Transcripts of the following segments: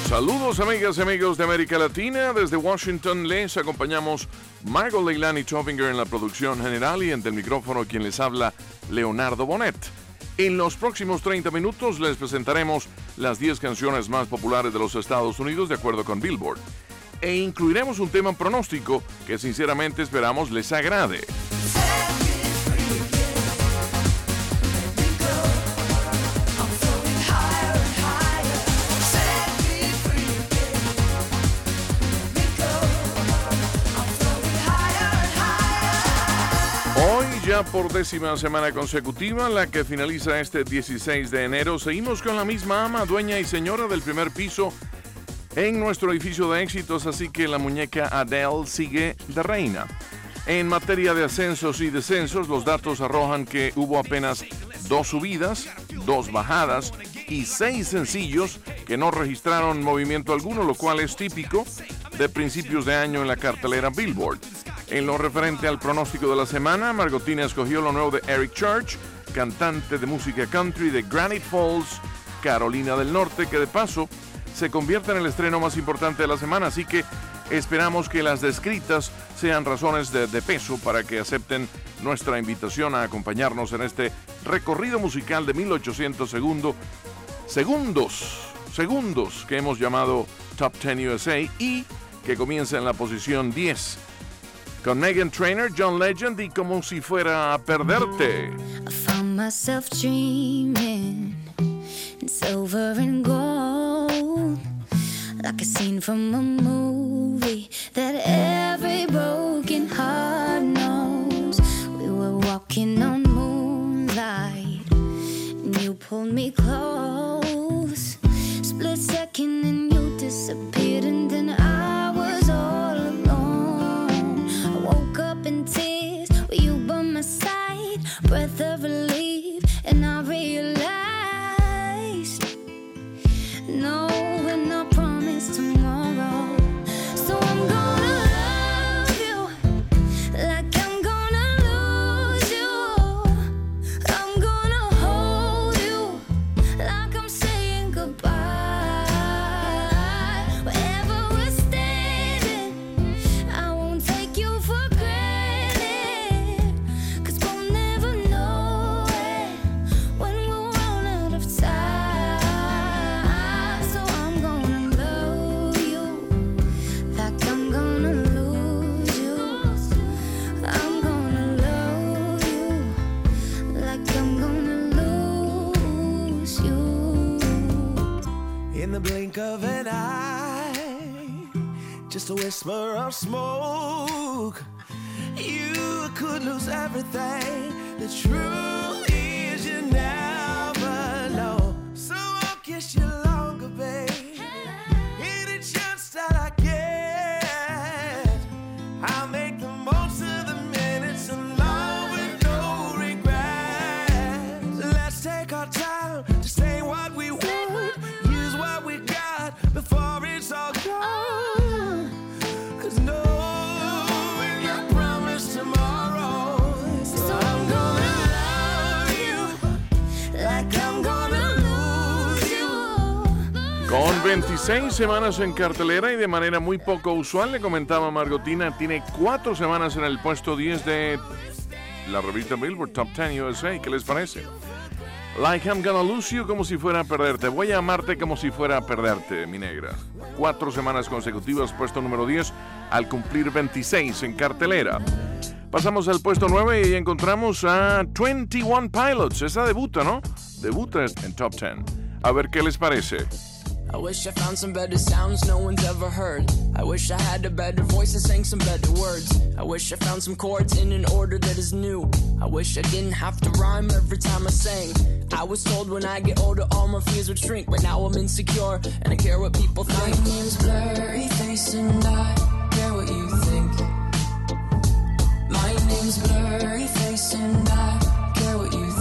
Saludos amigas y amigos de América Latina, desde Washington les acompañamos Margot Leilani Tovinger en la producción general y ante el micrófono quien les habla Leonardo Bonet. En los próximos 30 minutos les presentaremos las 10 canciones más populares de los Estados Unidos de acuerdo con Billboard e incluiremos un tema pronóstico que sinceramente esperamos les agrade. Ya por 10ª semana consecutiva, la que finaliza este 16 de enero, seguimos con la misma ama, dueña y señora del primer piso en nuestro edificio de éxitos, así que la muñeca Adele sigue de reina. En materia de ascensos y descensos, los datos arrojan que hubo apenas 2 subidas, 2 bajadas y 6 sencillos que no registraron movimiento alguno, lo cual es típico de principios de año en la cartelera Billboard. En lo referente al pronóstico de la semana, Margotina escogió lo nuevo de Eric Church, cantante de música country de Granite Falls, Carolina del Norte, que de paso se convierte en el estreno más importante de la semana, así que esperamos que las descritas sean razones de peso para que acepten nuestra invitación a acompañarnos en este recorrido musical de 1800 segundos que hemos llamado Top 10 USA y que comienza en la posición 10. Con Meghan Trainor, John Legend y Como si fuera a perderte. I found myself dreaming in silver and gold, like a scene from a movie that every broken heart knows. We were walking on moonlight and you pulled me close. Split second and you disappeared and then I was all alone. I woke up in tears with you by my side, breath of relief, and I realized no, we're not promised tomorrow. So I'm gonna love you like I'm gonna lose you. I'm gonna hold you like I'm saying goodbye. Wherever we're standing, I won't take you for granted, 'cause we'll never know it when we'll run out of time. So I'm gonna love you like I'm gonna lose you. I'm gonna love you like I'm gonna lose you. In the blink of an eye, just a whisper of smoke, you could lose everything. The truth is you never know. So I'll kiss you longer, babe. Any chance that I get, I'll make the most of the minutes alone with no regrets. Let's take our time to say what we want, use what we got before it's all gone. 'Cause no, we're not promised tomorrow. So I'm gonna love you like I'm gonna lose you. Con 26 semanas en cartelera y de manera muy poco usual, le comentaba Margotina, tiene 4 semanas en el puesto 10 de la revista Billboard Top 10 USA. ¿Qué les parece? Like I'm Gonna Lose You, como si fuera a perderte. Voy a amarte como si fuera a perderte, mi negra. 4 semanas consecutivas, puesto número 10, al cumplir 26 en cartelera. Pasamos al puesto 9 y ahí encontramos a 21 Pilots. Esa debuta, ¿no? Debuta en Top 10. A ver qué les parece. I wish I found some better sounds no one's ever heard. I wish I had a better voice and sang some better words. I wish I found some chords in an order that is new. I wish I didn't have to rhyme every time I sang. I was told when I get older all my fears would shrink, but now I'm insecure and I care what people think. My name's Blurry Face and I care what you think. My name's Blurry Face and I care what you think.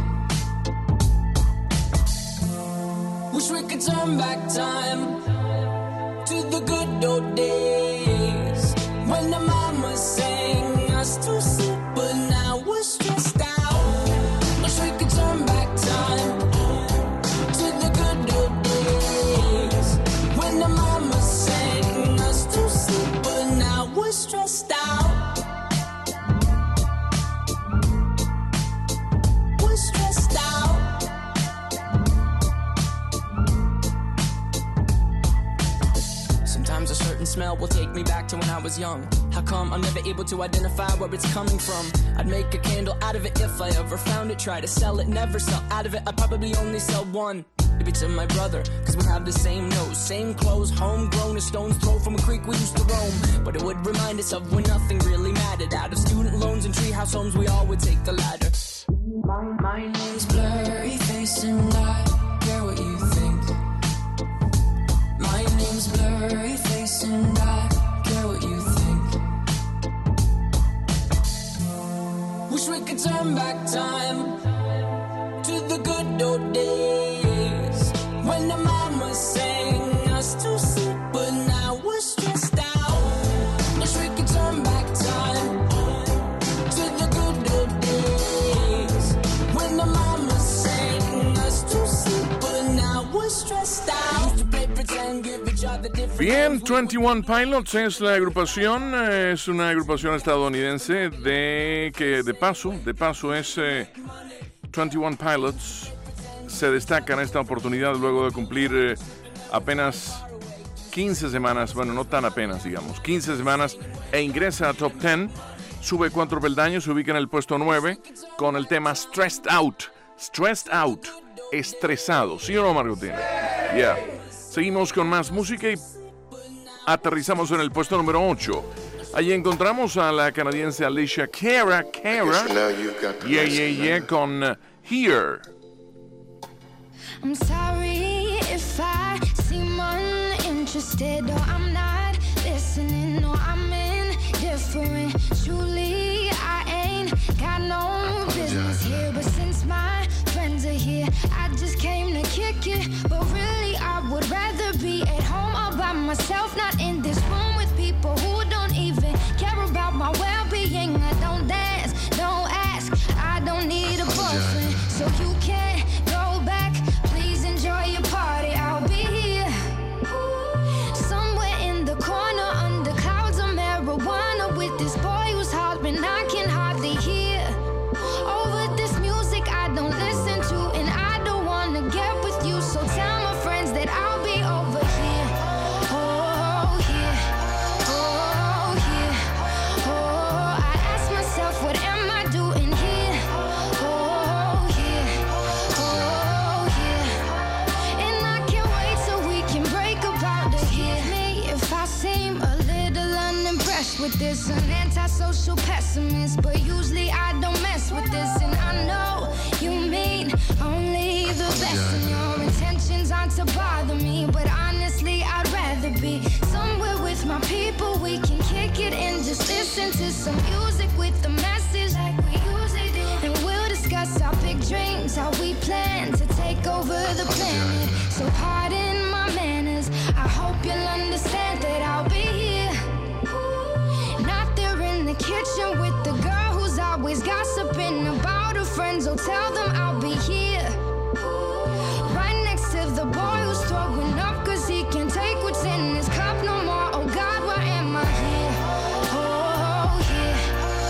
Wish we could turn back time to the good old days when the mama sang us to sleep, but now we're stressed out. Wish we could turn back time to the good old days when will take me back to when I was young. How come I'm never able to identify where it's coming from? I'd make a candle out of it if I ever found it. Try to sell it, never sell out of it. I'd probably only sell one. Maybe to my brother, cause we have the same nose, same clothes, homegrown, a stone's throw from a creek we used to roam. But it would remind us of when nothing really mattered. Out of student loans and treehouse homes, we all would take the ladder. My name's Blurry Face and I care what you think. My name's Blurry Face and I care what you think. Wish we could turn back time to the good old days when the mama sang us to sleep, but now we're stressed out. Wish we could turn back time to the good old days when the mama sang us to sleep, but now we're stressed out. Used to play pretend, give each other different. Bien, 21 Pilots es la agrupación, es una agrupación estadounidense que de paso es 21 Pilots. Se destaca en esta oportunidad luego de cumplir apenas 15 semanas, bueno, no tan apenas, digamos, 15 semanas, e ingresa a Top 10, sube 4 peldaños, se ubica en el puesto 9 con el tema Stressed Out, estresado, ¿sí o no, Margotina? Yeah. Seguimos con más música y aterrizamos en el puesto número 8. Allí encontramos a la canadiense Alicia Cara, con Here. I'm sorry if I seem uninterested, or I'm not listening, or I'm indifferent. Truly, I ain't got no business here, but since my friends are here, I just came to kick it. But really, I would rather be at home all by myself, not in this room with people who don't even care about my well-being. I don't dance, don't ask, I don't need a boyfriend, so you can't go back. Please enjoy your party, I'll be here somewhere in the corner under clouds of marijuana with this boy whose heartbeat I can hardly hear. Over this music I don't listen to, and I don't wanna get with you, so tell my friends that I'll be over here. Oh, here, oh, here, oh, I ask myself, what am I doing here? Oh, here, oh, here, and I can't wait so we can break about it here. Me, if I seem a little unimpressed with this, an antisocial pessimist, but usually I don't mess with this, and I know you mean only the best, and your intentions aren't to bother me, but honestly I'd rather be somewhere with my people. We can kick it and just listen to some music with the message like we usually do, and we'll discuss our big dreams, how we plan to take over the planet. So pardon my manners, I hope you'll understand that I'll be here, not there in the kitchen with the girl who's always gossiping about her friends. So tell them I'll be here right next to the boy who's throwing up cause he can't take what's in his cup no more. Oh God, why am I here? Oh, here,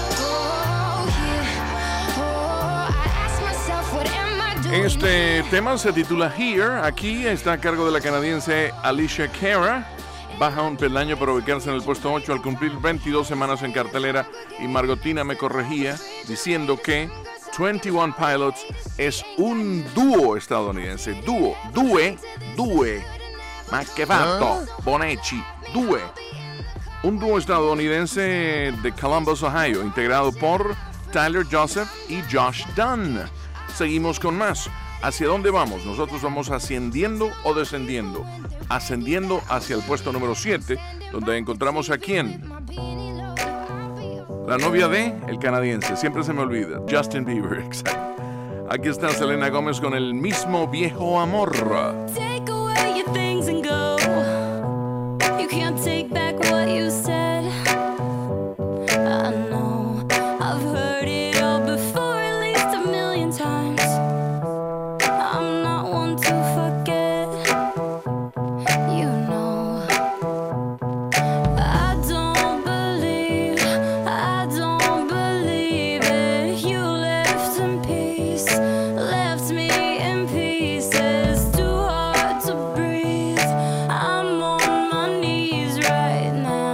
oh, here, oh, I ask myself, what am I doing? Este tema se titula Here. Aquí está a cargo de la canadiense Alicia Cara. Baja un peldaño para ubicarse en el puesto 8 al cumplir 22 semanas en cartelera, y Margotina me corregía diciendo que 21 Pilots es un dúo estadounidense. Due, más que fatto, Bonecci, due. Un dúo estadounidense de Columbus, Ohio, integrado por Tyler Joseph y Josh Dunn. Seguimos con más. ¿Hacia dónde vamos? Nosotros vamos ascendiendo o descendiendo. Ascendiendo hacia el puesto número 7, donde encontramos a quién. La novia de el canadiense, siempre se me olvida, Justin Bieber, exacto. Aquí está Selena Gómez con El Mismo Viejo Amor. Take away your things and go. You can't take back what you said. I know I've heard it all before, at least a million times. I'm not one to forget. You know I don't believe it. You left in peace, left me in pieces. Too hard to breathe. I'm on my knees right now.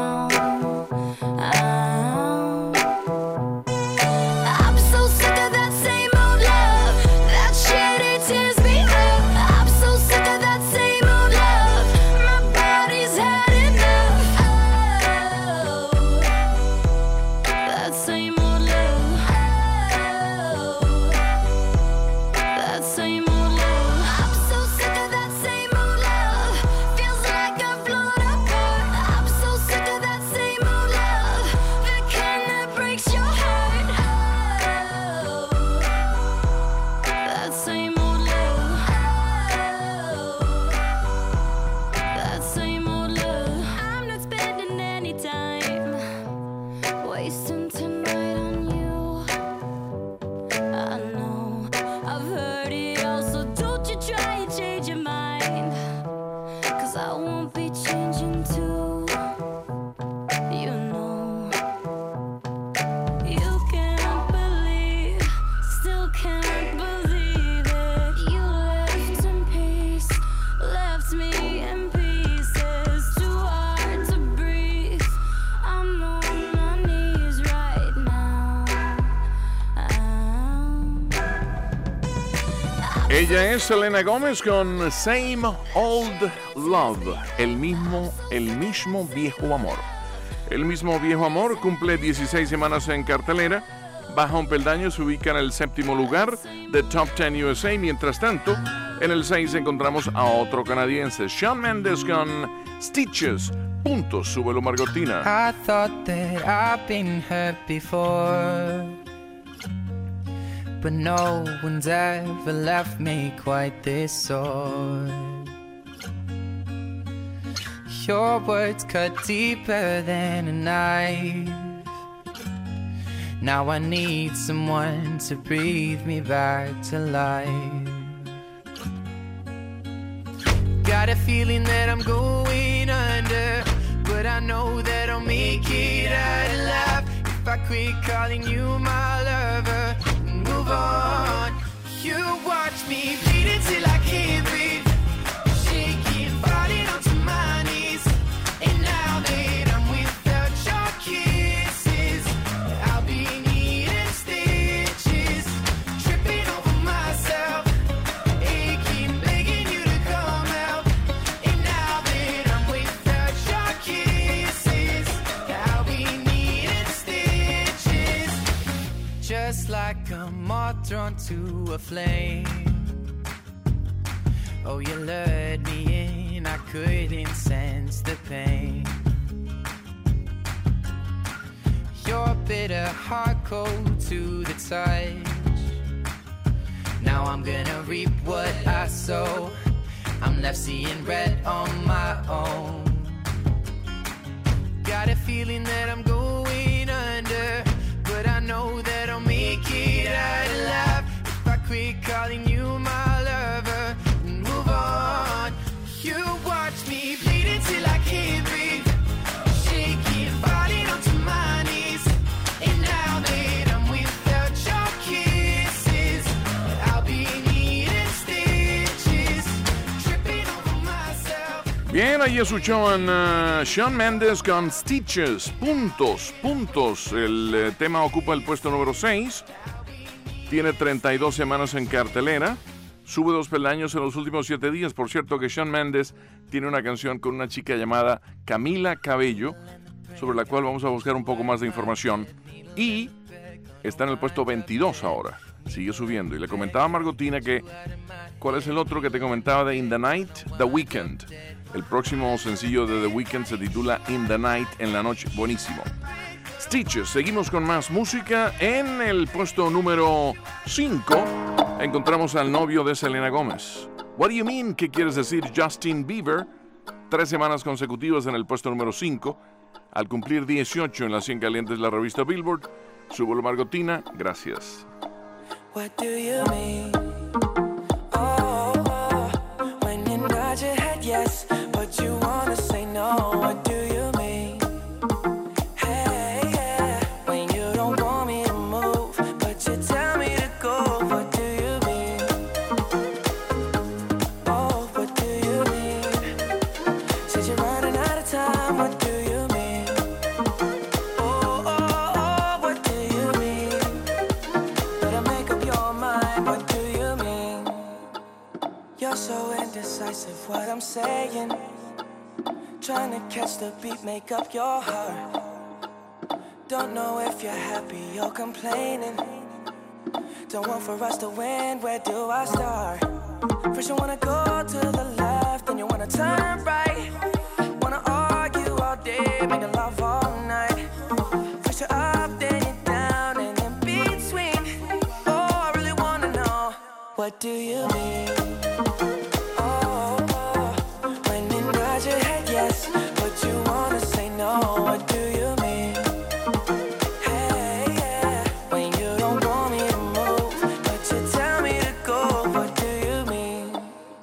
Ella es Selena Gómez con Same Old Love, el mismo viejo amor. El mismo viejo amor cumple 16 semanas en cartelera, baja un peldaño, se ubica en el 7º lugar de Top 10 USA. Mientras tanto, en el 6 encontramos a otro canadiense, Shawn Mendes con Stitches. Puntos, súbelo Margotina. I thought that I've been hurt before, but no one's ever left me quite this sore. Your words cut deeper than a knife. Now I need someone to breathe me back to life. Got a feeling that I'm going under, but I know that I'll make it out alive if I quit calling you my lover. Move on. You watch me bleed until I can't breathe, shaking, falling onto my knees. And now that I'm without your kisses, I'll be needing stitches, tripping over myself, aching, begging you to come out. And now that I'm without your kisses, I'll be needing stitches, just like a moth drawn to a flame. Oh, you lured me in, I couldn't sense the pain. Your bitter heart cold to the touch. Now I'm gonna reap what I sow. I'm left seeing red on my own. Got a feeling that I'm going under, but I know that I'll make it out alive if I quit calling you my lover and move on. You watch me bleed until I can't breathe, shaking, falling onto my knees. And now that I'm without your kisses, I'll be needing stitches, tripping over myself. Bien, ahí escuchaban Shawn Mendes con Stitches. Puntos, puntos. El tema ocupa el puesto número 6. Tiene 32 semanas en cartelera. Sube 2 peldaños en los últimos 7 días. Por cierto que Shawn Mendes tiene una canción con una chica llamada Camila Cabello, sobre la cual vamos a buscar un poco más de información. Y está en el puesto 22 ahora. Sigue subiendo. Y le comentaba a Margotina que ¿cuál es el otro que te comentaba de In the Night? The Weeknd. El próximo sencillo de The Weeknd se titula In the Night, en la noche. Buenísimo. Stitches. Seguimos con más música. En el puesto número 5 encontramos al novio de Selena Gómez. What do you mean? ¿Qué quieres decir? Justin Bieber. 3 semanas consecutivas en el puesto número 5. Al cumplir 18 en las 100 calientes de la revista Billboard. Súbelo Margotina. Gracias. What do you mean? Oh, when you nod your head yes, but you wanna say no. What do you mean? Hey, yeah, when you don't want me to move, but you tell me to go. What do you mean? Oh, what do you mean? Said you're running out of time. What do you mean? Oh, oh, oh, what do you mean? Better make up your mind. What do you mean? You're so indecisive, what I'm saying. Trying to catch the beat, make up your heart. Don't know if you're happy or complaining. Don't want for us to win, where do I start? First you wanna go to the left, then you wanna turn right. Wanna argue all day, making love all night. First you're up, then you're down, and in between. Oh, I really wanna know, what do you mean? Oh, when you nod your head yes, but you wanna say no. What do you mean? Hey, yeah, when you don't want me to move, but you tell me to go. What do you mean?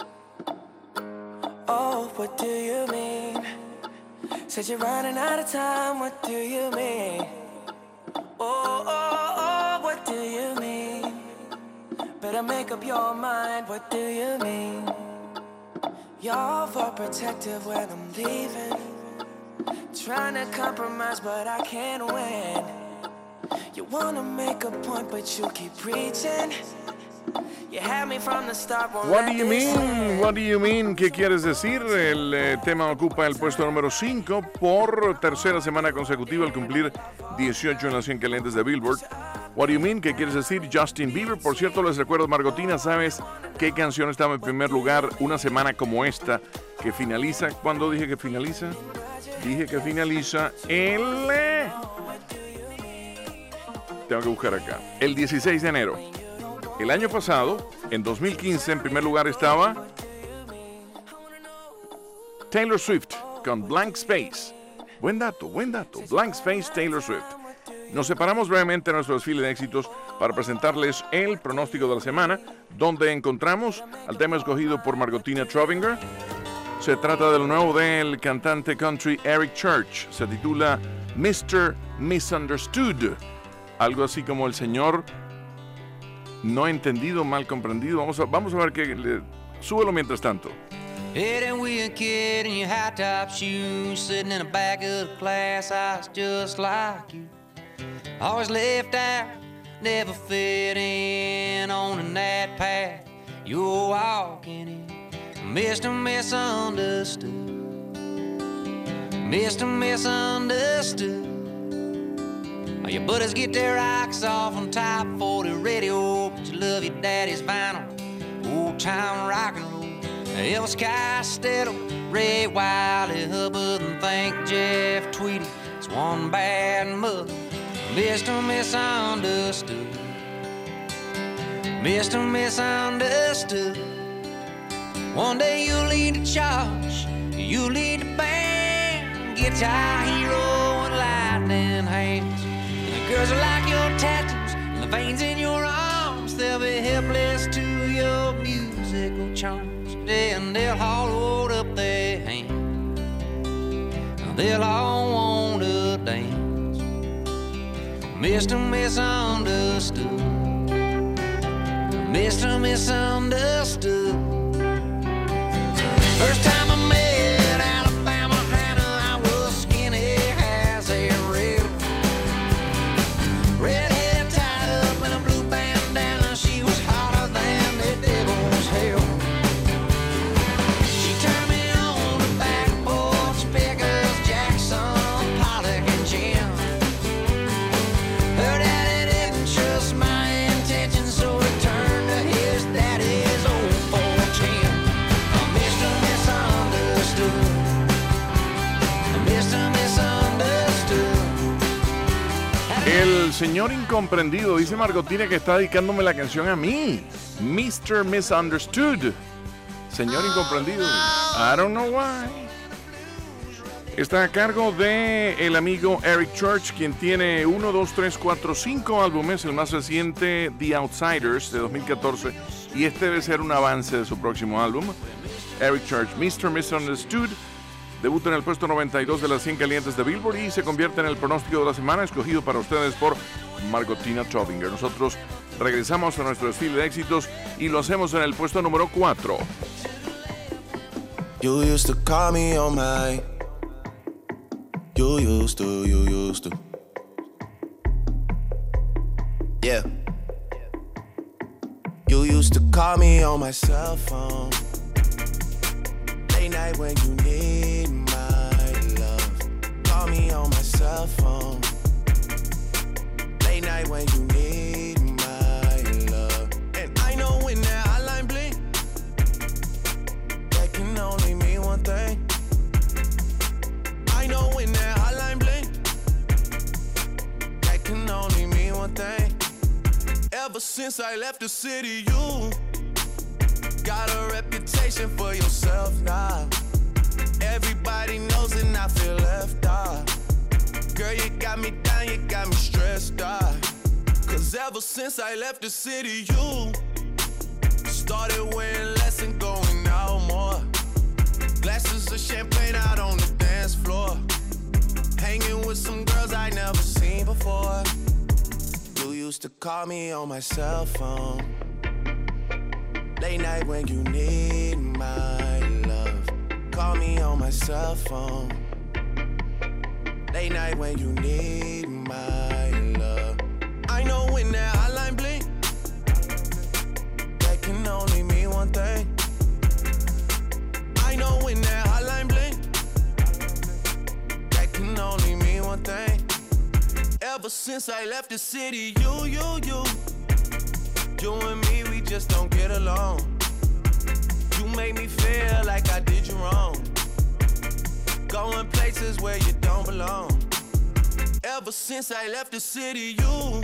Oh, what do you mean? Said you're running out of time. What do you mean? Oh, oh, oh, what do you mean? Better make up your mind. What do you mean? You're overprotective when I'm leaving. Trying to compromise, but I can't win. You wanna make a point, but you keep preaching. You had me from the start. What do you mean? What do you mean? ¿Qué quieres decir? El tema ocupa el puesto número 5 por tercera semana consecutiva al cumplir 18 en las 100 calientes de Billboard. What do you mean? ¿Qué quieres decir? Justin Bieber. Por cierto, les recuerdo, Margotina, ¿sabes qué canción estaba en primer lugar una semana como esta que finaliza? ¿Cuándo dije que finaliza? Dije que finaliza el... Tengo que buscar acá. El 16 de enero. El año pasado, en 2015, en primer lugar estaba Taylor Swift con Blank Space. Buen dato, buen dato. Blank Space, Taylor Swift. Nos separamos brevemente de nuestro desfile de éxitos para presentarles el pronóstico de la semana, donde encontramos al tema escogido por Margotina Trovinger. Se trata del nuevo del cantante country Eric Church. Se titula Mr. Misunderstood. Algo así como el señor no entendido, mal comprendido. Vamos a ver qué... Súbelo mientras tanto. Heading with a kid in your high top shoes, sitting in the back of the class, I was just like you. Always left out, never fit in on that path you're walking in. Mr. Misunderstood, Mr. Misunderstood. Your buddies get their rocks off on top 40 radio, but you love your daddy's vinyl, old time rock and roll. Elvis Costello, Ray Wiley, Hubbard, and think Jeff Tweedy. It's one bad mother, Mr. Misunderstood, Mr. Misunderstood. One day you'll lead the charge, you'll lead the band, guitar hero and lightning hands. Girls are like your tattoos and the veins in your arms. They'll be helpless to your musical charms. Then they'll all hold up their hands. They'll all want to dance. Mr. Misunderstood, Mr. Misunderstood. First time I met Alabama Hannah, I was skinny as a rail. Red hair tied up in a blue bandana, she was hotter than the devil's hell. She turned me on the back porch, Pickers, Jackson, Pollock, and Jim. Her daddy didn't trust my intentions, so he turned to his daddy's old 410. Mr. Misunderstood, Mr. Misunderstood. El señor incomprendido, dice Margotina que está dedicándome la canción a mí. Mr. Misunderstood. Señor incomprendido. I don't know why. Está a cargo de el amigo Eric Church, quien tiene 1, 2, 3, 4, 5 álbumes. El más reciente, The Outsiders, de 2014. Y este debe ser un avance de su próximo álbum. Eric Church, Mr. Misunderstood. Debuta en el puesto 92 de las 100 calientes de Billboard y se convierte en el pronóstico de la semana escogido para ustedes por Margotina Trovinger. Nosotros regresamos a nuestro desfile de éxitos y lo hacemos en el puesto número 4. You used to call me on my. You used to. Yeah. You used to call me on my cell phone. Late night when you need my love. Call me on my cell phone. Late night when you need my love. And I know when that hotline blink, that can only mean one thing. I know when that hotline blink, that can only mean one thing. Ever since I left the city, you got a reputation for yourself now. Everybody knows and I feel left out. Girl, you got me down, you got me stressed out. Cause ever since I left the city, you started wearing less and going out more. Glasses of champagne out on the dance floor. Hanging with some girls I never seen before. You used to call me on my cell phone. Late night when you need my love. Call me on my cell phone. Late night when you need my love. I know when that hotline blink, since I left the city, you and me, we just don't get along. You make me feel like I did you wrong. Going places where you don't belong. Ever since I left the city, you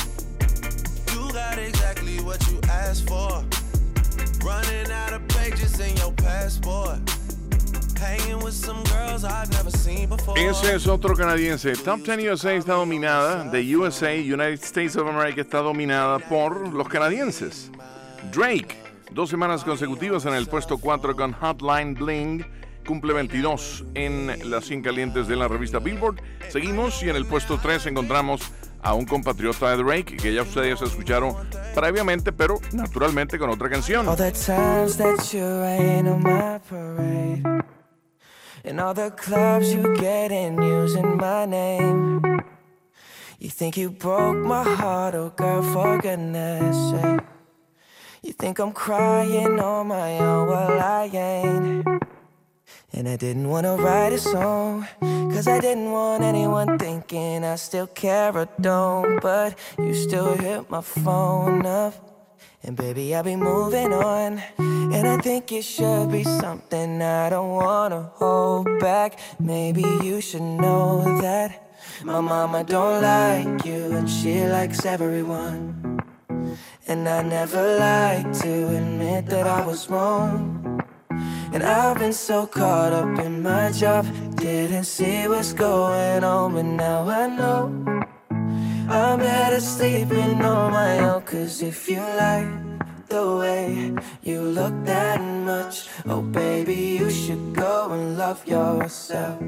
got exactly what you asked for. Running out of pages in your passport. Hanging with some girls I've never seen before. Ese es otro canadiense. Top 10 USA está dominada. The USA, United States of America, está dominada por los canadienses. Drake, 2 semanas consecutivas en el puesto 4 con Hotline Bling. Cumple 22 en las 100 calientes de la revista Billboard. Seguimos y en el puesto 3 encontramos a un compatriota de Drake que ya ustedes escucharon previamente, pero naturalmente con otra canción. All the times that you rain on my parade, and all the clubs you get in using my name. You think you broke my heart, oh girl, for goodness sake. You think I'm crying on my own, well I ain't. And I didn't want to write a song, cause I didn't want anyone thinking I still care or don't. But you still hit my phone up, and baby I'll be moving on. And I think it should be something I don't want to hold back. Maybe you should know that my mama don't like you, and she likes everyone. And I never like to admit that I was wrong. And I've been so caught up in my job, didn't see what's going on, but now I know I'm better sleeping on my own. Cause if you like the way you look that much, oh baby, you should go and love yourself.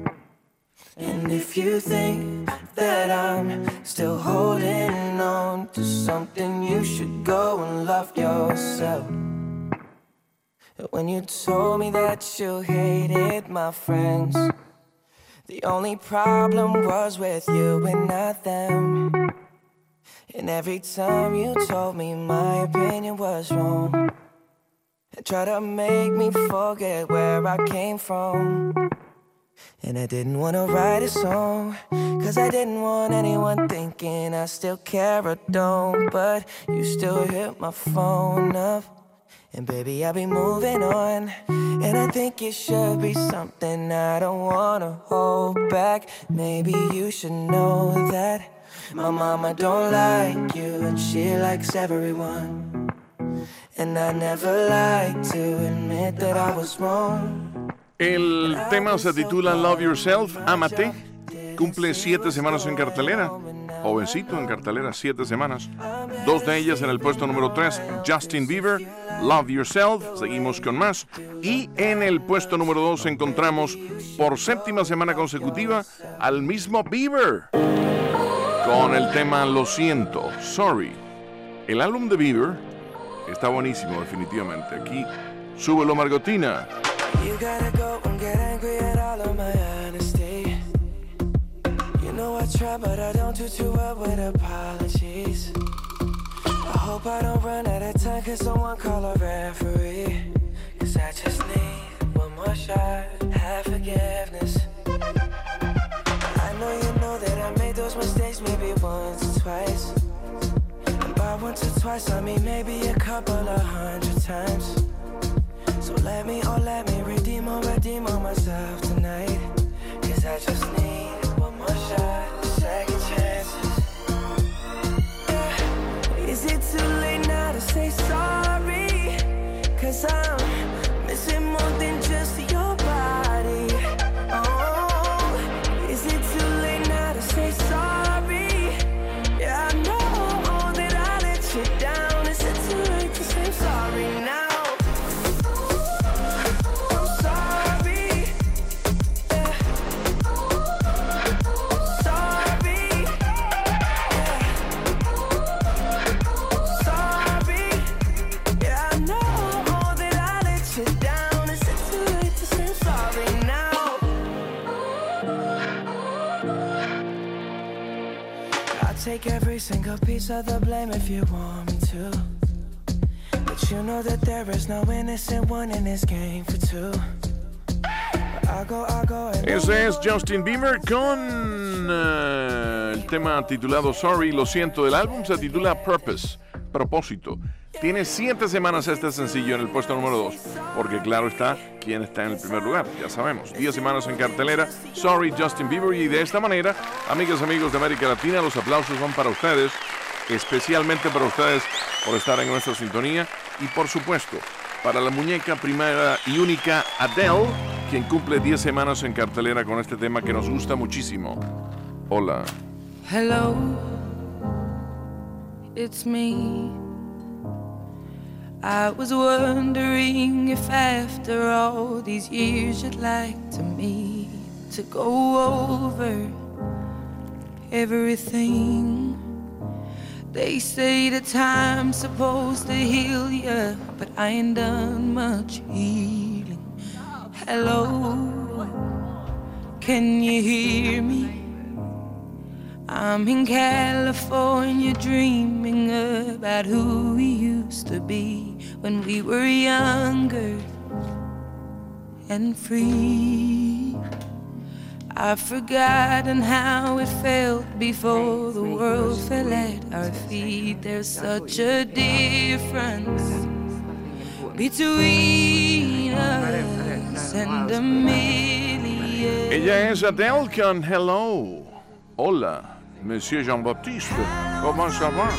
And if you think that I'm still holding on to something, you should go and love yourself. When you told me that you hated my friends, the only problem was with you and not them. And every time you told me my opinion was wrong, and tried to make me forget where I came from. And I didn't want to write a song, cause I didn't want anyone thinking I still care or don't. But you still hit my phone up, and baby, I'll be moving on. And I think it should be something I don't wanna hold back. Maybe you should know that my mama don't like you, and she likes everyone. And I never like to admit that I was wrong. El tema se titula Love Yourself, Ámate. Cumple 7 semanas en cartelera. Jovencito en cartelera, 7 semanas. 2 de ellas en el puesto número 3, Justin Bieber, Love Yourself. Seguimos con más. Y en el puesto número 2 encontramos por 7ª semana consecutiva al mismo Bieber con el tema Lo Siento, Sorry. El álbum de Bieber está buenísimo, definitivamente. Aquí, súbelo, Margotina. You gotta go and get angry at all of my honesty. You know I try, but I don't do too well with apologies. I hope I don't run out of time, cause someone call a referee. Cause I just need one more shot, have forgiveness. I know you know that I made those mistakes maybe once or twice. And by once or twice, I mean maybe a couple of 100 times. So let me redeem on myself tonight. Cause I just need one more shot, second chances. Yeah. Is it too late now to say sorry? Cause I'm missing more than just your body. Oh, is it too late now to say sorry? Yeah, I know that I let you down. Is it too late to say sorry now? Take every single piece of the blame if you want me to. But you know that there is no innocent one in this game for two. I'll go Ese es Justin Bieber con el tema titulado Sorry, lo siento. El álbum se titula Purpose, propósito. Tiene 7 semanas este sencillo en el puesto número 2, porque claro está, ¿quién está en el primer lugar? Ya sabemos, 10 semanas en cartelera, Sorry, Justin Bieber, y de esta manera, amigas y amigos de América Latina, los aplausos van para ustedes, especialmente para ustedes por estar en nuestra sintonía, y por supuesto, para la muñeca primera y única Adele, quien cumple 10 semanas en cartelera con este tema que nos gusta muchísimo. Hola. Hello, it's me. I was wondering if after all these years you'd like to meet to go over everything. They say the time's supposed to heal ya, but I ain't done much healing. Hello, can you hear me? I'm in California dreaming about who we used to be when we were younger and free. I've forgotten how it felt before the world fell at our feet. There's such a difference between us and a million. Ella es Adele con Hello. Hola, Monsieur Jean-Baptiste. ¿Cómo se va?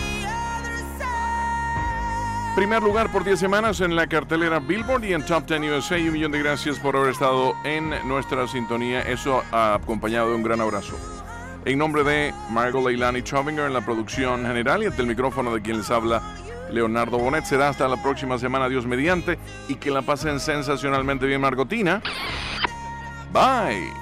Primer lugar por 10 semanas en la cartelera Billboard y en Top 10 USA. Y un millón de gracias por haber estado en nuestra sintonía. Eso acompañado de un gran abrazo. En nombre de Margot Leilani Chovinger en la producción general y ante el micrófono de quien les habla, Leonardo Bonet. Será hasta la próxima semana, Dios mediante. Y que la pasen sensacionalmente bien, Margotina. Bye.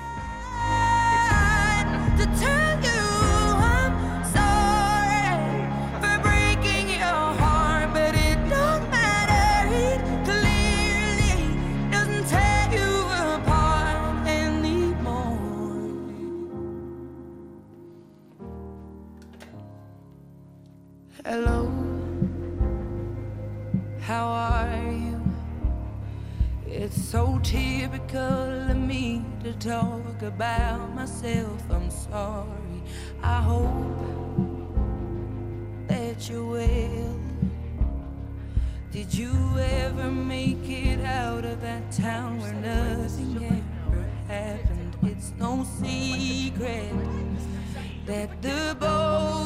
Hello, how are you? It's so typical of me to talk about myself. I'm sorry. I hope that you're well. Did you ever make it out of that town where nothing ever happened? It's no secret that the boat